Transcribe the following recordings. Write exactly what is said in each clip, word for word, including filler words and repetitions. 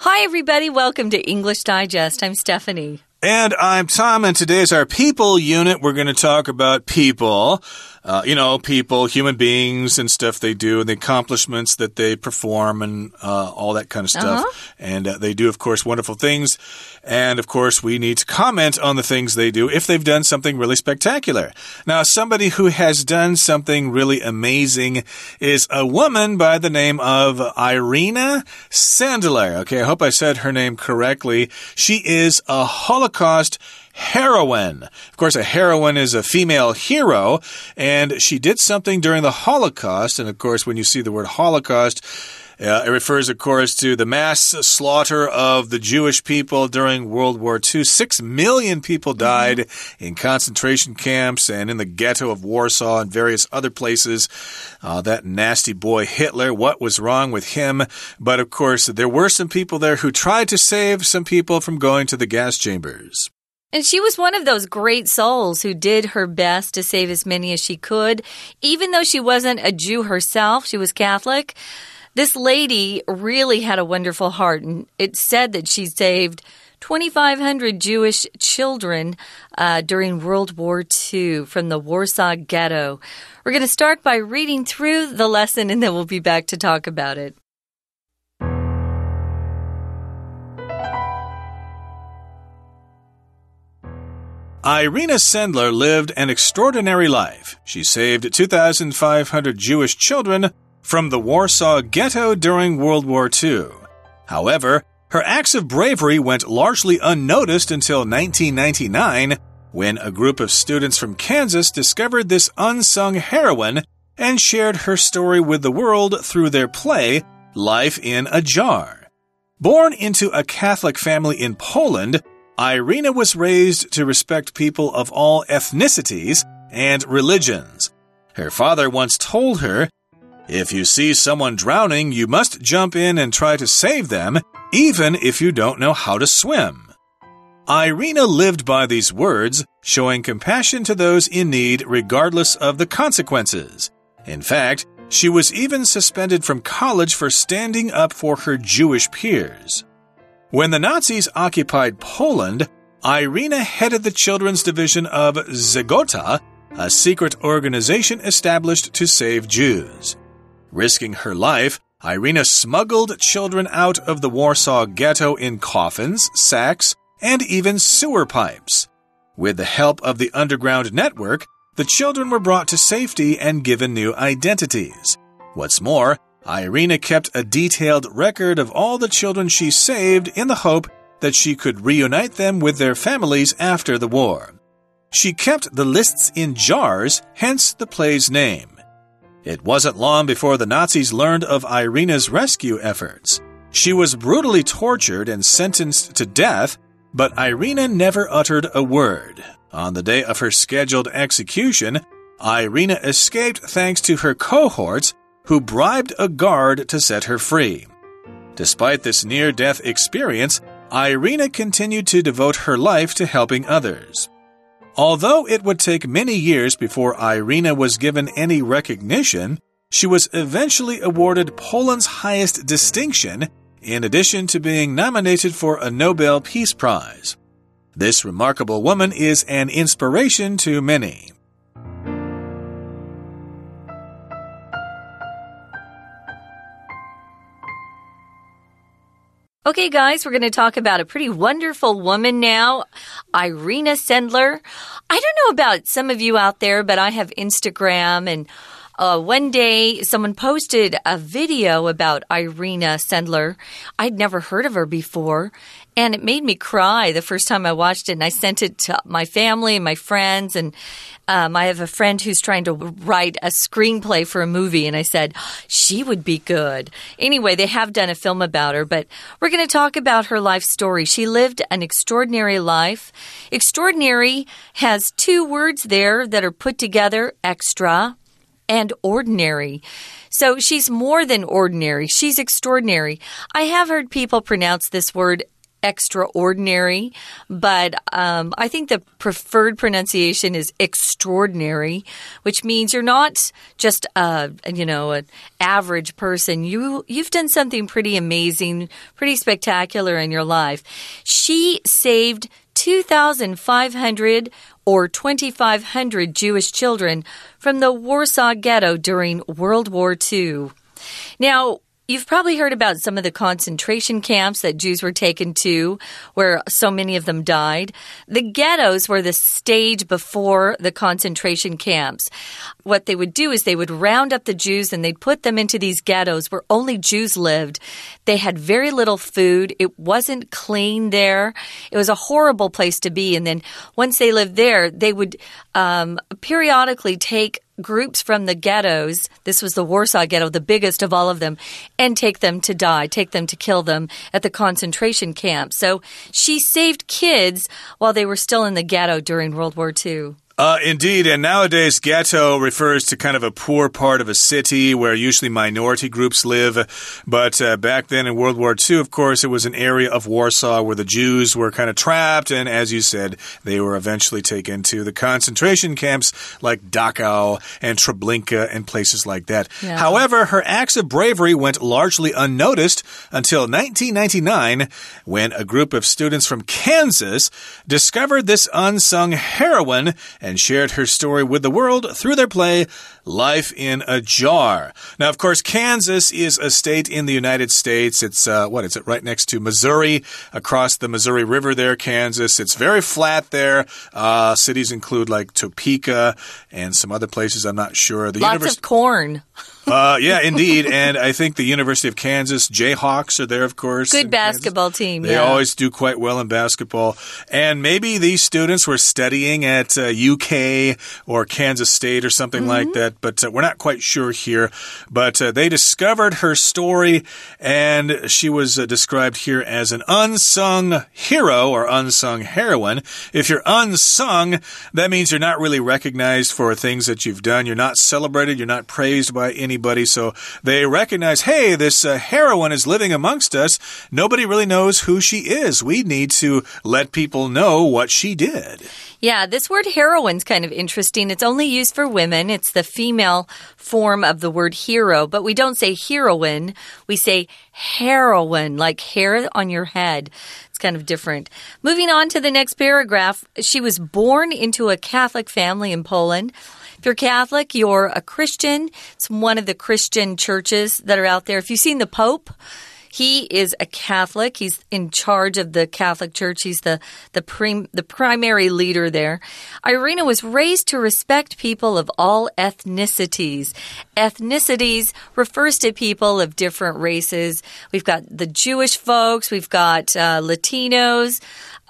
Hi, everybody. Welcome to English Digest. I'm Stephanie. And I'm Tom, and today's our people unit. We're going to talk about people. Uh, you know, people, human beings and stuff they do, and the accomplishments that they perform and uh, all that kind of stuff. Uh-huh. And uh, they do, of course, wonderful things. And, of course, we need to comment on the things they do if they've done something really spectacular. Now, somebody who has done something really amazing is a woman by the name of Irina Sendler. Okay, I hope I said her name correctly. She is a Holocaust heroine. Of course, a heroine is a female hero, and she did something during the Holocaust. And, of course, when you see the word Holocaust, Uh, it refers, of course, to the mass slaughter of the Jewish people during World War Two. Six million people died mm-hmm. in concentration camps and in the ghetto of Warsaw and various other places. Uh, that nasty boy Hitler, what was wrong with him? But, of course, there were some people there who tried to save some people from going to the gas chambers. And she was one of those great souls who did her best to save as many as she could. Even though she wasn't a Jew herself, she was Catholic. This lady really had a wonderful heart, and it said that she saved twenty-five hundred Jewish children uh, during World War Two from the Warsaw Ghetto. We're going to start by reading through the lesson, and then we'll be back to talk about it. Irina Sendler lived an extraordinary life. She saved two thousand five hundred Jewish children from the Warsaw Ghetto during World War Two. However, her acts of bravery went largely unnoticed until nineteen ninety-nine, when a group of students from Kansas discovered this unsung heroine and shared her story with the world through their play, Life in a Jar. Born into a Catholic family in Poland, Irina was raised to respect people of all ethnicities and religions. Her father once told her, "If you see someone drowning, you must jump in and try to save them, even if you don't know how to swim." Irina lived by these words, showing compassion to those in need regardless of the consequences. In fact, she was even suspended from college for standing up for her Jewish peers. When the Nazis occupied Poland, Irina headed the children's division of Zagota, a secret organization established to save Jews. Risking her life, Irina smuggled children out of the Warsaw Ghetto in coffins, sacks, and even sewer pipes. With the help of the underground network, the children were brought to safety and given new identities. What's more, Irina kept a detailed record of all the children she saved in the hope that she could reunite them with their families after the war. She kept the lists in jars, hence the play's name. It wasn't long before the Nazis learned of Irina's rescue efforts. She was brutally tortured and sentenced to death, but Irina never uttered a word. On the day of her scheduled execution, Irina escaped thanks to her cohorts, who bribed a guard to set her free. Despite this near-death experience, Irina continued to devote her life to helping others. Although it would take many years before Irina was given any recognition, she was eventually awarded Poland's highest distinction, in addition to being nominated for a Nobel Peace Prize. This remarkable woman is an inspiration to many. Okay, guys, we're going to talk about a pretty wonderful woman now, Irina Sendler. I don't know about some of you out there, but I have Instagram, and uh, one day someone posted a video about Irina Sendler. I'd never heard of her before, and it made me cry the first time I watched it, and I sent it to my family and my friends, and um, I have a friend who's trying to write a screenplay for a movie, and I said, she would be good. Anyway, they have done a film about her, but we're going to talk about her life story. She lived an extraordinary life. Extraordinary has two words there that are put together, extra and ordinary. So she's more than ordinary. She's extraordinary. I have heard people pronounce this word extraordinary, but um, I think the preferred pronunciation is extraordinary, which means you're not just a, you know, an average person. You, you've done something pretty amazing, pretty spectacular in your life. She saved two thousand five hundred or twenty-five hundred Jewish children from the Warsaw Ghetto during World War Two. Now, you've probably heard about some of the concentration camps that Jews were taken to, where so many of them died. The ghettos were the stage before the concentration camps. What they would do is they would round up the Jews and they'd put them into these ghettos where only Jews lived. They had very little food. It wasn't clean there. It was a horrible place to be. And then once they lived there, they would um, periodically take groups from the ghettos, this was the Warsaw Ghetto, the biggest of all of them, and take them to die, take them to kill them at the concentration camp. So she saved kids while they were still in the ghetto during World War Two. Uh, indeed, and nowadays ghetto refers to kind of a poor part of a city where usually minority groups live. But uh, back then in World War Two, of course, it was an area of Warsaw where the Jews were kind of trapped. And as you said, they were eventually taken to the concentration camps like Dachau and Treblinka and places like that. Yeah. However, her acts of bravery went largely unnoticed until nineteen ninety-nine when a group of students from Kansas discovered this unsung heroine and shared her story with the world through their play, Life in a Jar. Now, of course, Kansas is a state in the United States. It's, uh, what is it, right next to Missouri, across the Missouri River there, Kansas. It's very flat there. Uh, cities include like Topeka and some other places I'm not sure. The Lots univers- of corn. Uh, yeah, indeed. And I think the University of Kansas Jayhawks are there, of course. Good basketball Kansas. team. They yeah. always do quite well in basketball. And maybe these students were studying at uh, U K or Kansas State or something mm-hmm. like that, but uh, we're not quite sure here. But uh, they discovered her story, and she was uh, described here as an unsung hero or unsung heroine. If you're unsung, that means you're not really recognized for things that you've done. You're not celebrated. You're not praised by any Anybody. So they recognize, hey, this uh, heroine is living amongst us. Nobody really knows who she is. We need to let people know what she did. Yeah, this word heroine's kind of interesting. It's only used for women. It's the female form of the word hero, but we don't say heroine. We say heroine, like hair on your head. It's kind of different. Moving on to the next paragraph, she was born into a Catholic family in Poland. If you're Catholic, you're a Christian. It's one of the Christian churches that are out there. If you've seen the Pope, he is a Catholic. He's in charge of the Catholic Church. He's the the, prim, the primary leader there. Irina was raised to respect people of all ethnicities. Ethnicities refers to people of different races. We've got the Jewish folks. We've got uh, Latinos.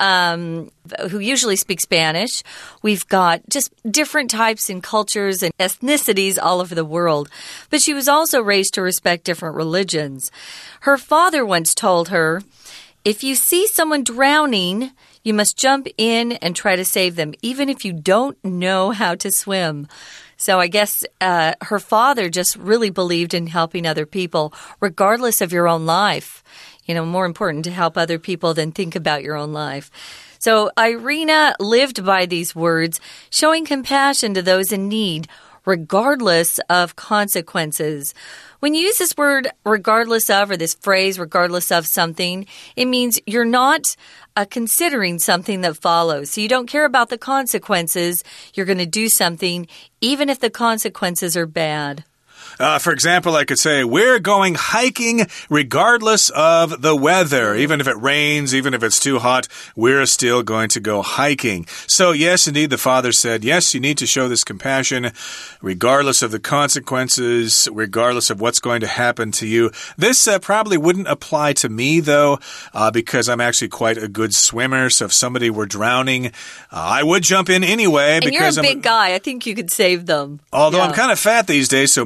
Um, who usually speak Spanish. We've got just different types and cultures and ethnicities all over the world. But she was also raised to respect different religions. Her father once told her, if you see someone drowning, you must jump in and try to save them, even if you don't know how to swim. So I guess uh, her father just really believed in helping other people, regardless of your own life. You know, more important to help other people than think about your own life. So Irina lived by these words, showing compassion to those in need, regardless of consequences. When you use this word regardless of, or this phrase regardless of something, it means you're not uh, considering something that follows. So you don't care about the consequences. You're going to do something, even if the consequences are bad. Uh, for example, I could say, we're going hiking regardless of the weather. Even if it rains, even if it's too hot, we're still going to go hiking. So, yes, indeed, the father said, yes, you need to show this compassion regardless of the consequences, regardless of what's going to happen to you. This uh, probably wouldn't apply to me, though, uh, because I'm actually quite a good swimmer. So if somebody were drowning, uh, I would jump in anyway. And because you're a I'm big guy. I think you could save them. Although yeah. I'm kind of fat these days, so maybe yeah. I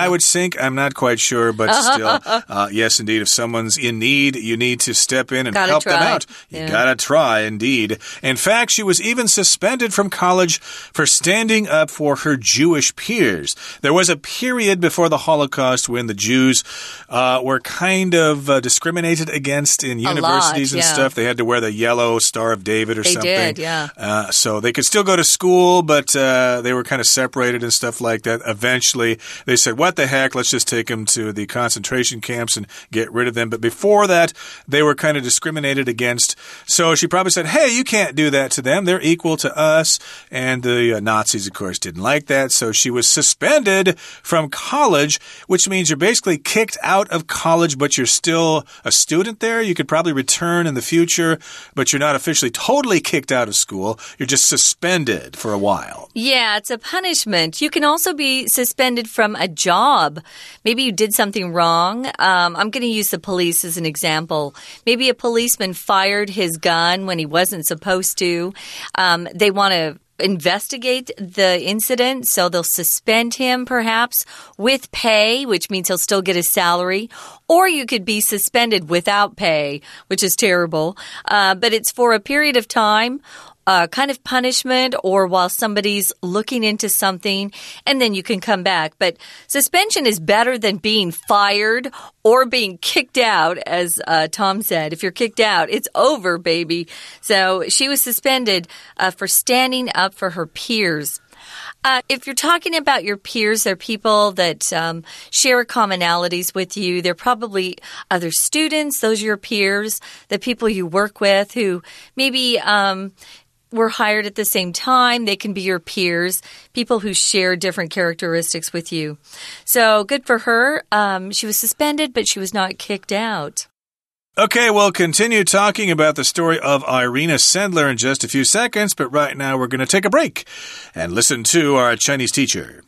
would sink? I'm not quite sure, but still, uh, yes, indeed. If someone's in need, you need to step in and gotta help try. them out. You yeah. gotta try, indeed. In fact, she was even suspended from college for standing up for her Jewish peers. There was a period before the Holocaust when the Jews uh, were kind of uh, discriminated against in universities lot, and yeah. stuff. They had to wear the yellow Star of David or they something. They did, yeah. Uh, so they could still go to school, but uh, they were kind of separated and stuff like that. Eventually, they said, what the heck, let's just take them to the concentration camps and get rid of them. But before that, they were kind of discriminated against. So she probably said, hey, you can't do that to them. They're equal to us. And the uh, Nazis, of course, didn't like that. So she was suspended from college, which means you're basically kicked out of college, but you're still a student there. You could probably return in the future, but you're not officially totally kicked out of school. You're just suspended for a while. Yeah, it's a punishment. You can also be suspended from a job. Maybe you did something wrong. Um, I'm going to use the police as an example. Maybe a policeman fired his gun when he wasn't supposed to. Um, they want to investigate the incident, so they'll suspend him perhaps with pay, which means he'll still get his salary, or you could be suspended without pay, which is terrible, uh, but it's for a period of time. Uh, kind of punishment, or while somebody's looking into something, and then you can come back. But suspension is better than being fired or being kicked out, as uh, Tom said. If you're kicked out, it's over, baby. So she was suspended uh, for standing up for her peers. Uh, if you're talking about your peers, they're people that um, share commonalities with you. They're probably other students. Those are your peers, the people you work with who maybe um, were hired at the same time. They can be your peers, people who share different characteristics with you. So good for her. Um, she was suspended, but she was not kicked out. Okay, we'll continue talking about the story of Irina Sendler in just a few seconds, but right now we're going to take a break and listen to our Chinese teacher.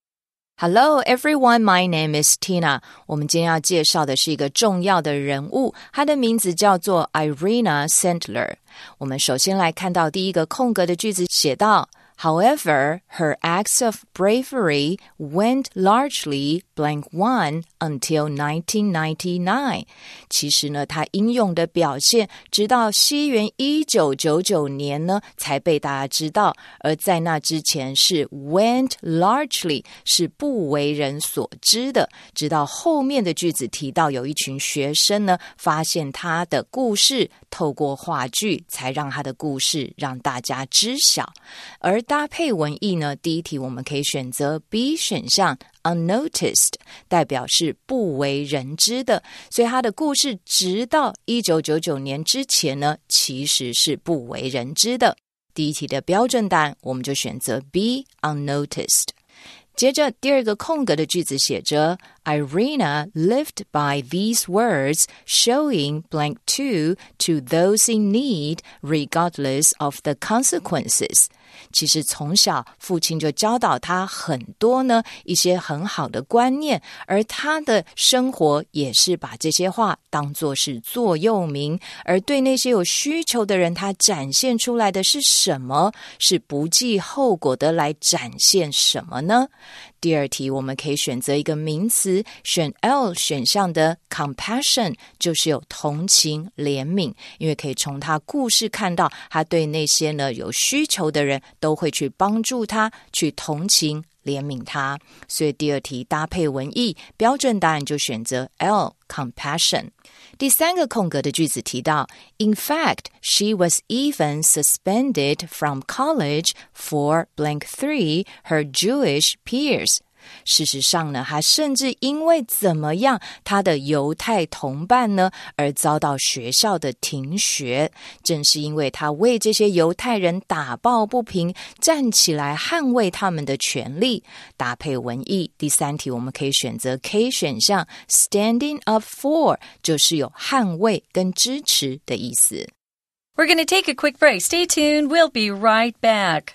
Hello everyone, my name is Tina. 我们今天要介绍的是一个重要的人物，她的名字叫做 Irina Sendler。我们首先来看到第一个空格的句子，写到 However, her acts of bravery went largely blank one until nineteen ninety-nine. 其实呢，她英勇的表现直到西元一九九九年呢才被大家知道，而在那之前是 went largely 是不为人所知的，直到后面的句子提到有一群学生呢发现她的故事，透过话剧才让她的故事让大家知晓。而搭配文意呢，第一题我们可以选择 B 选项 unnoticed， 代表是不为人知的，所以他的故事直到一九九九年之前呢，其实是不为人知的。第一题的标准答案我们就选择 B unnoticed。接着第二个空格的句子写着 Irina lived by these words, showing blank two to those in need regardless of the consequences. 其实从小父亲就教导他很多呢一些很好的观念，而他的生活也是把这些话当作是座右铭，而对那些有需求的人，他展现出来的是什么？是不计后果的来展现什么呢？第二题我们可以选择一个名词，选 L 选项的 compassion 就是有同情怜悯，因为可以从他故事看到他对那些呢有需求的人都会去帮助他，去同情怜悯他，所以第二题搭配文意，标准答案就选择 L compassion。第三个空格的句子提到 In fact, she was even suspended from college for blank three her Jewish peers. 事实上呢，他甚至因为怎么样他的犹太同伴呢而遭到学校的停学，正是因为他为这些犹太人打抱不平，站起来捍卫他们的权利。搭配文意，第三题我们可以选择 K 选项 Standing up for 就是有捍卫跟支持的意思。 We're going to take a quick break. Stay tuned. We'll be right back.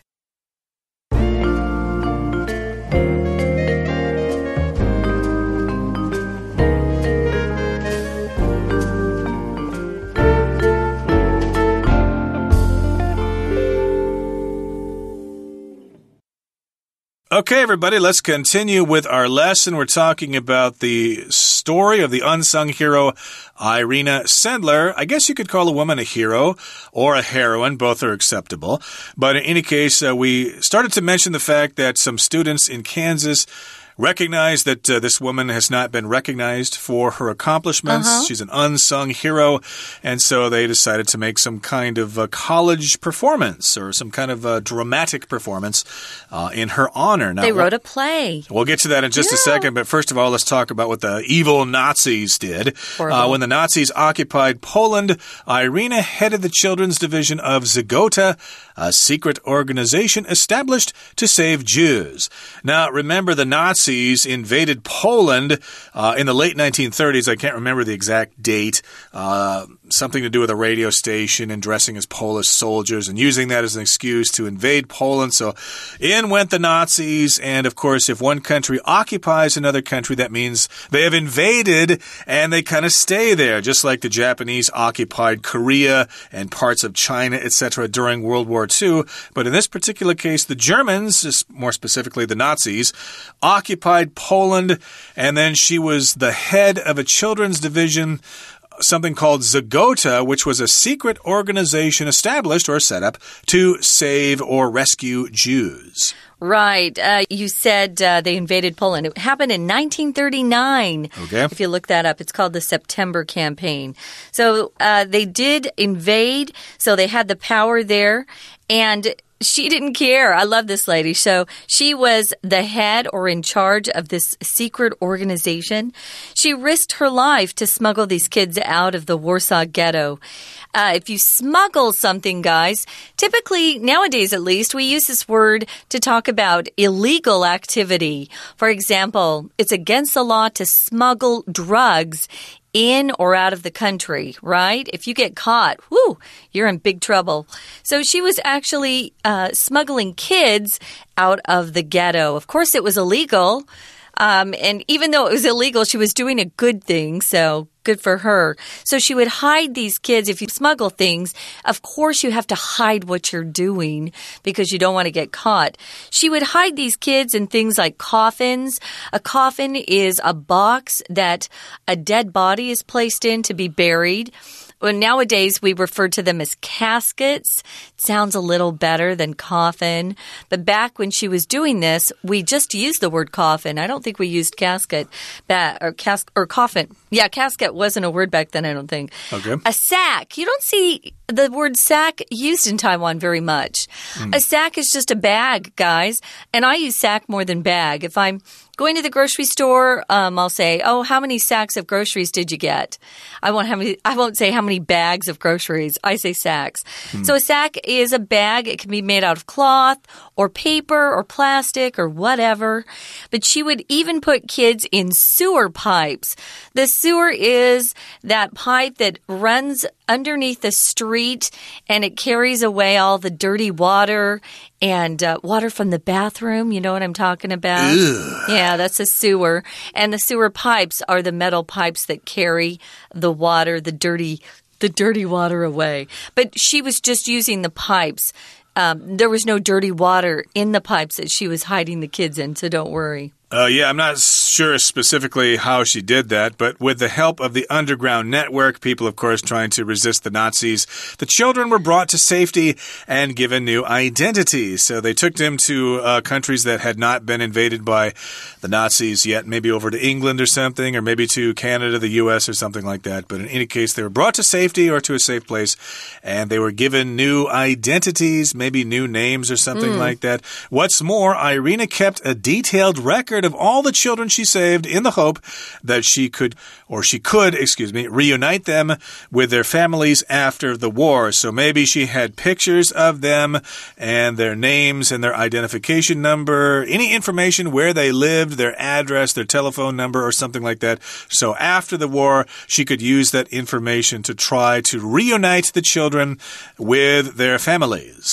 Okay, everybody, let's continue with our lesson. We're talking about the story of the unsung hero, Irina Sendler. I guess you could call a woman a hero or a heroine. Both are acceptable. But in any case, uh, we started to mention the fact that some students in Kansas recognize that uh, this woman has not been recognized for her accomplishments. Uh-huh. She's an unsung hero. And so they decided to make some kind of uh, college performance or some kind of uh, dramatic performance uh, in her honor. Now, they wrote a play. We'll get to that in just yeah. a second. But first of all, let's talk about what the evil Nazis did. Uh, when the Nazis occupied Poland, Irina headed the children's division of Zagota, a secret organization established to save Jews. Now, remember, the Nazis invaded Poland uh, in the late nineteen thirties. I can't remember the exact date. Uh, something to do with a radio station and dressing as Polish soldiers and using that as an excuse to invade Poland. So in went the Nazis. And of course, if one country occupies another country, that means they have invaded and they kind of stay there, just like the Japanese occupied Korea and parts of China, et cetera during World War Two. But in this particular case, the Germans, more specifically the Nazis, occupied Poland, and then she was the head of a children's division, something called Zagota, which was a secret organization established or set up to save or rescue Jews. Right. Uh, you said uh, they invaded Poland. It happened in nineteen thirty-nine. Okay. If you look that up, it's called the September Campaign. So uh, they did invade, so they had the power there, and she didn't care. I love this lady. So she was the head or in charge of this secret organization. She risked her life to smuggle these kids out of the Warsaw Ghetto. Uh, if you smuggle something, guys, typically, nowadays at least, we use this word to talk about illegal activity. For example, it's against the law to smuggle drugs in or out of the country, right? If you get caught, whoo, you're in big trouble. So she was actually uh, smuggling kids out of the ghetto. Of course, it was illegal. Um, and even though it was illegal, she was doing a good thing, so good for her. So she would hide these kids. If you smuggle things, of course you have to hide what you're doing because you don't want to get caught. She would hide these kids in things like coffins. A coffin is a box that a dead body is placed in to be buried. Well, nowadays, we refer to them as caskets. It sounds a little better than coffin. But back when she was doing this, we just used the word coffin. I don't think we used casket or, cas or coffin. Yeah, casket wasn't a word back then, I don't think. Okay. A sack. You don't see the word sack used in Taiwan very much. Mm. A sack is just a bag, guys. And I use sack more than bag. If I'm going to the grocery store, um, I'll say, oh, how many sacks of groceries did you get? I won't, have any, I won't say how many bags of groceries. I say sacks. Hmm. So a sack is a bag. It can be made out of cloth or paper or plastic or whatever. But she would even put kids in sewer pipes. The sewer is that pipe that runs underneath the street and it carries away all the dirty water and uh, water from the bathroom. You know what I'm talking about? Ugh. Yeah, that's a sewer. And the sewer pipes are the metal pipes that carry the water, the dirty, the dirty water away. But she was just using the pipes. Um, there was no dirty water in the pipes that she was hiding the kids in, so don't worry. Uh, yeah, I'm not sure specifically how she did that, but with the help of the underground network, people, of course, trying to resist the Nazis, the children were brought to safety and given new identities. So they took them to uh, countries that had not been invaded by the Nazis yet, maybe over to England or something, or maybe to Canada, the U S, or something like that. But in any case, they were brought to safety or to a safe place, and they were given new identities, maybe new names or something mm. like that. What's more, Irina kept a detailed record of all the children she saved in the hope that she could, or she could, excuse me, reunite them with their families after the war. So maybe she had pictures of them and their names and their identification number, any information where they lived, their address, their telephone number, or something like that. So after the war, she could use that information to try to reunite the children with their families.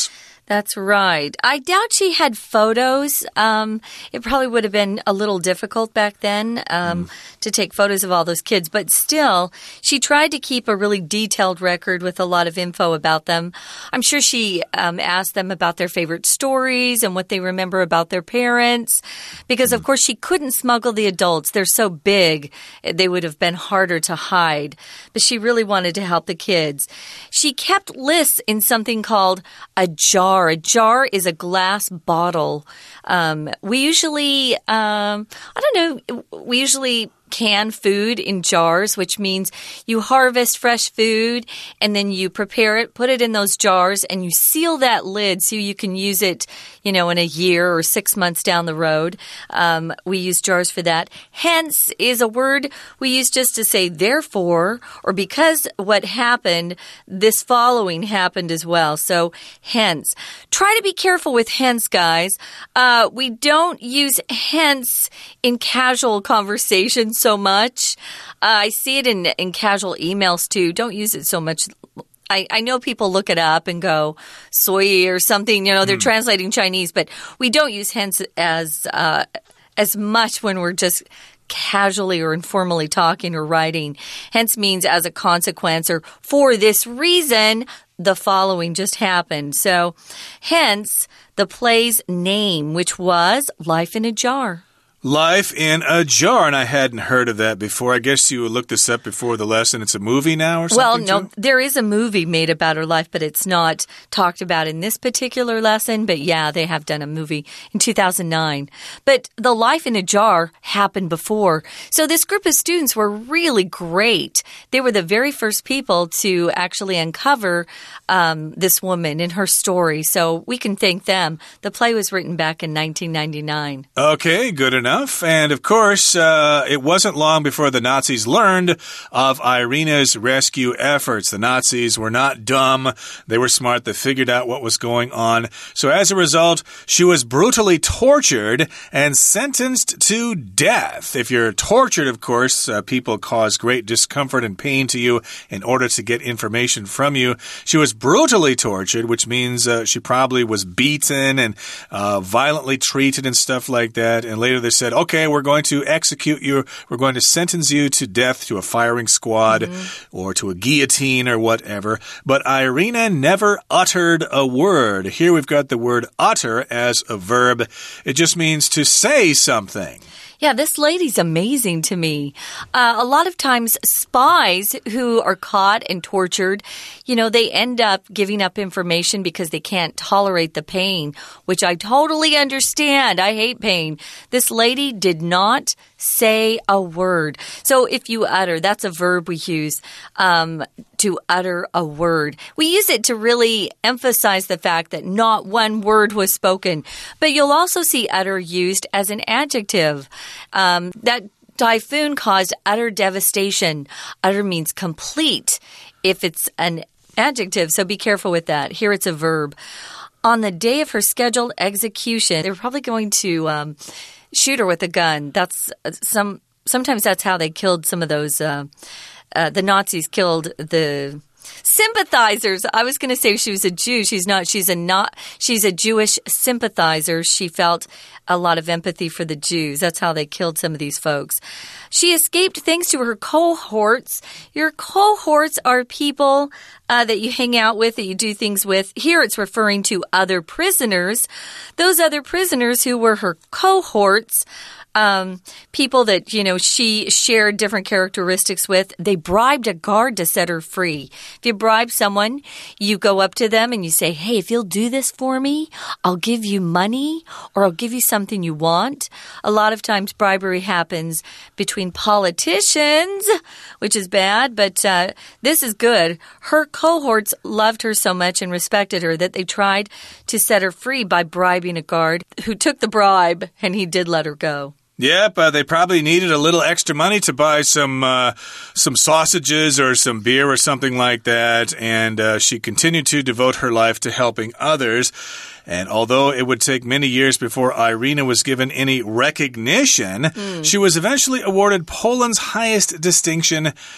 That's right. I doubt she had photos. Um, it probably would have been a little difficult back then um, mm. to take photos of all those kids. But still, she tried to keep a really detailed record with a lot of info about them. I'm sure she um, asked them about their favorite stories and what they remember about their parents. Because, mm. of course, she couldn't smuggle the adults. They're so big, they would have been harder to hide. But she really wanted to help the kids. She kept lists in something called a jar. A jar is a glass bottle. Um, we usually, um, I don't know, we usually can food in jars, which means you harvest fresh food and then you prepare it, put it in those jars, and you seal that lid so you can use it, you know, in a year or six months down the road. Um, we use jars for that. Hence is a word we use just to say therefore, or because what happened, this following happened as well. So hence. Try to be careful with hence, guys. Uh, we don't use hence in casual conversations so much. Uh, I see it in, in casual emails too. Don't use it so much. I, I know people look it up and go, soy or something, you know, they're mm. translating Chinese, but we don't use hence as, uh, as much when we're just casually or informally talking or writing. Hence means as a consequence or for this reason, the following just happened. So hence the play's name, which was Life in a Jar. Life in a Jar, and I hadn't heard of that before. I guess you looked this up before the lesson. It's a movie now or something? Well, no, too? There is a movie made about her life, but it's not talked about in this particular lesson. But yeah, they have done a movie in two thousand nine. But the Life in a Jar happened before. So this group of students were really great. They were the very first people to actually uncover um, this woman and her story. So we can thank them. The play was written back in nineteen ninety-nine. Okay, good enough. And of course, uh, it wasn't long before the Nazis learned of Irina's rescue efforts. The Nazis were not dumb. They were smart. They figured out what was going on. So as a result, she was brutally tortured and sentenced to death. If you're tortured, of course, uh, people cause great discomfort and pain to you in order to get information from you. She was brutally tortured, which means uh, she probably was beaten and uh, violently treated and stuff like that. And later they said, okay, we're going to execute you. We're going to sentence you to death, to a firing squad mm-hmm. or to a guillotine or whatever. But Irina never uttered a word. Here we've got the word utter as a verb. It just means to say something. Yeah, this lady's amazing to me. Uh, a lot of times spies who are caught and tortured, you know, they end up giving up information because they can't tolerate the pain, which I totally understand. I hate pain. This lady did not say a word. So if you utter, that's a verb we use um, to utter a word. We use it to really emphasize the fact that not one word was spoken. But you'll also see utter used as an adjective. Um, that typhoon caused utter devastation. Utter means complete if it's an adjective, so be careful with that. Here it's a verb. On the day of her scheduled execution, they were probably going to um, shoot her with a gun. That's uh, some. Sometimes that's how they killed some of those. Uh, uh, the Nazis killed the sympathizers. I was going to say she was a Jew. She's not. She's a not. She's a Jewish sympathizer. She felt a lot of empathy for the Jews. That's how they killed some of these folks. She escaped thanks to her cohorts. Your cohorts are people uh, that you hang out with, that you do things with. Here it's referring to other prisoners. Those other prisoners who were her cohorts, Um, people that, you know, she shared different characteristics with, they bribed a guard to set her free. If you bribe someone, you go up to them and you say, hey, if you'll do this for me, I'll give you money or I'll give you something you want. A lot of times bribery happens between politicians, which is bad, but uh, this is good. Her cohorts loved her so much and respected her that they tried to set her free by bribing a guard who took the bribe, and he did let her go. Yep, uh, they probably needed a little extra money to buy some uh, some sausages or some beer or something like that, and uh, she continued to devote her life to helping others. And although it would take many years before Irina was given any recognition, mm. she was eventually awarded Poland's highest distinction,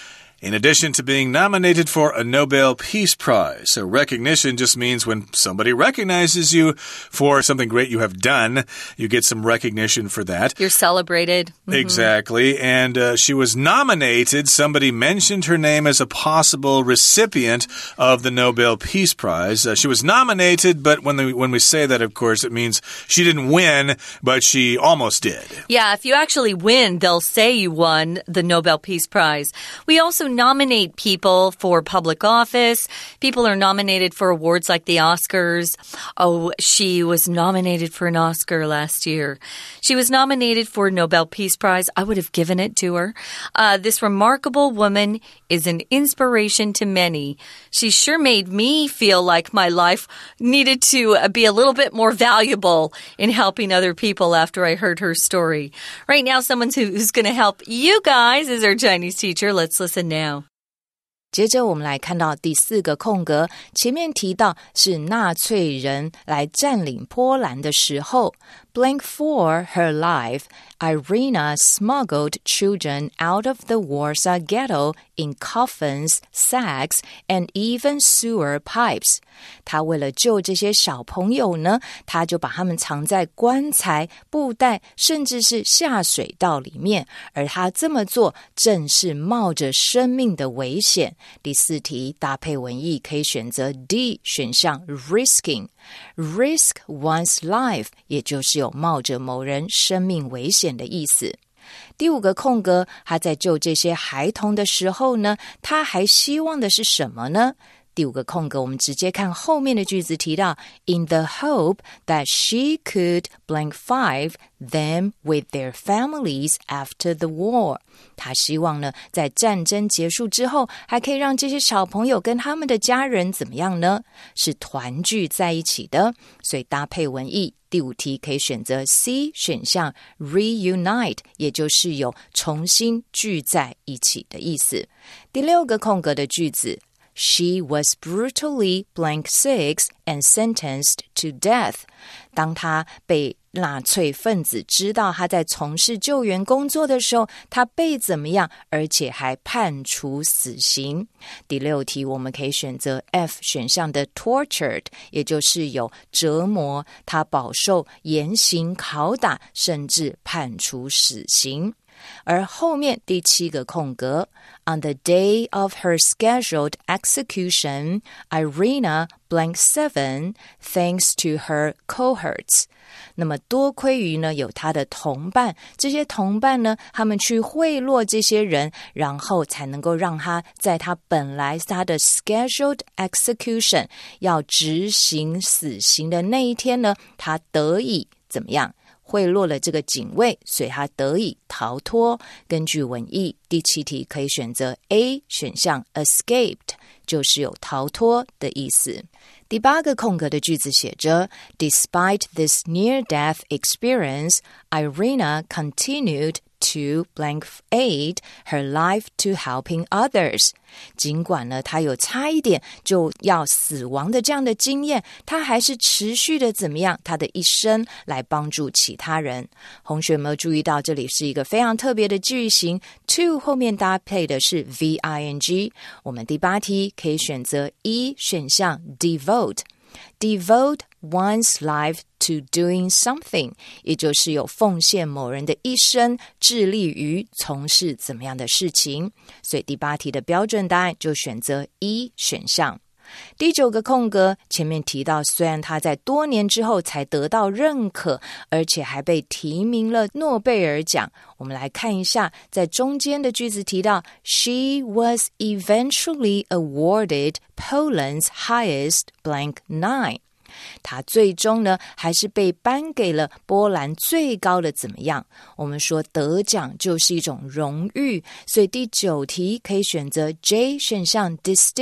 in addition to being nominated for a Nobel Peace Prize. So recognition just means when somebody recognizes you for something great you have done, you get some recognition for that. You're celebrated. Mm-hmm. Exactly. And uh, she was nominated. Somebody mentioned her name as a possible recipient of the Nobel Peace Prize. Uh, she was nominated, but when, the, when we say that, of course, it means she didn't win, but she almost did. Yeah, if you actually win, they'll say you won the Nobel Peace Prize. We also nominate people for public office. People are nominated for awards like the Oscars. Oh, she was nominated for an Oscar last year. She was nominated for a Nobel Peace Prize. I would have given it to her. Uh, this remarkable woman is an inspiration to many. She sure made me feel like my life needed to be a little bit more valuable in helping other people after I heard her story. Right now, someone who's going to help you guys is our Chinese teacher. Let's listen now. 接着我们来看到第四个空格，前面提到是纳粹人来占领波兰的时候 Blank for her life, Irina smuggled children out of the Warsaw ghetto in coffins, sacks, and even sewer pipes. 她为了救这些小朋友呢，她就把他们藏在棺材、布袋，甚至是下水道里面。而她这么做，正是冒着生命的危险。第四题搭配文意可以选择 D 选项 risking risk one's life 也就是有冒着某人生命危险的意思。第五个空格，他在救这些孩童的时候呢，他还希望的是什么呢？第五个空格我们直接看后面的句子提到 In the hope that she could blank five them with their families after the war. 他希望呢在战争结束之后还可以让这些小朋友跟他们的家人怎么样呢？是团聚在一起的。所以搭配文意第五题可以选择 C 选项 reunite 也就是有重新聚在一起的意思。第六个空格的句子She was brutally blank six and sentenced to death. 当她被纳粹分子知道她在从事救援工作的时候，她被怎么样？而且还判处死刑。第六题我们可以选择 F 选项的 tortured， 也就是有折磨，她饱受严刑拷打，甚至判处死刑。而后面第七个空格 On the day of her scheduled execution, Irina blank seven thanks to her cohorts. 那么多亏于呢有她的同伴，这些同伴呢他们去贿赂这些人，然后才能够让他在他本来他的 scheduled execution 要执行死刑的那一天呢，他得以怎么样？贿赂了这个警卫，所以他得以逃脱。根据文意，第七题可以选择 A 选项 escaped， 就是有逃脱的意思。第八个空格的句子写着 Despite this near-death experience, Irina continued to blank aid her life to helping others. 尽管呢她有差一点就要死亡的这样的经验，她还是持续的怎么样她的一生来帮助其他人。同学有没有注意到这里是一个非常特别的句型 to 后面搭配的是 V I N G。 我们第八题可以选择 E 选项 devote Devote one's life to doing something， 也就是有奉献某人的一生，致力于从事怎么样的事情。所以第八题的标准答案就选择 E 选项。第九个空格前面提到，虽然他在多年之后才得到认可，而且还被提名了诺贝尔奖。我们来看一下，在中间的句子提到 She was eventually awarded Poland's highest blank nine。 他最终呢还是被颁给了波兰最高的怎么样？我们说得奖就是一种荣誉，所以第九题可以选择 J 选项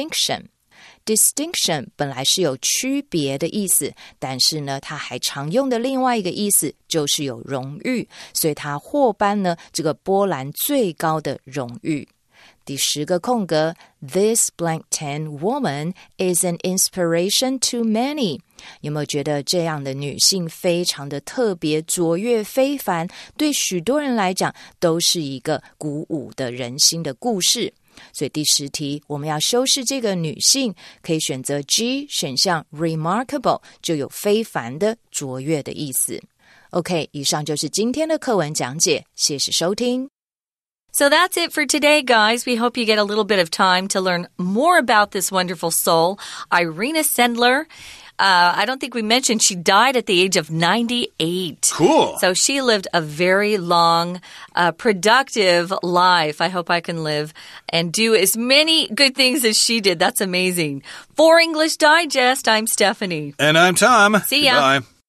distinction。Distinction 本来是有区别的意思，但是呢它还常用的另外一个意思就是有荣誉，所以它获颁呢这个波兰最高的荣誉。第十个空格 This blank ten woman is an inspiration to many。 有没有觉得这样的女性非常的特别，卓越非凡，对许多人来讲都是一个鼓舞的人心的故事。 所以第十题我们要修饰这个女性，可以选择 G 选项 remarkable， 就有非凡的、卓越的意思。OK， 以上就是今天的课文讲解，谢谢收听。 So that's it for today, guys. We hope you get a little bit of time to learn more about this wonderful soul, Irina Sendler. Uh, I don't think we mentioned she died at the age of ninety-eight. Cool. So she lived a very long, uh, productive life. I hope I can live and do as many good things as she did. That's amazing. For English Digest, I'm Stephanie. And I'm Tom. See ya. Goodbye.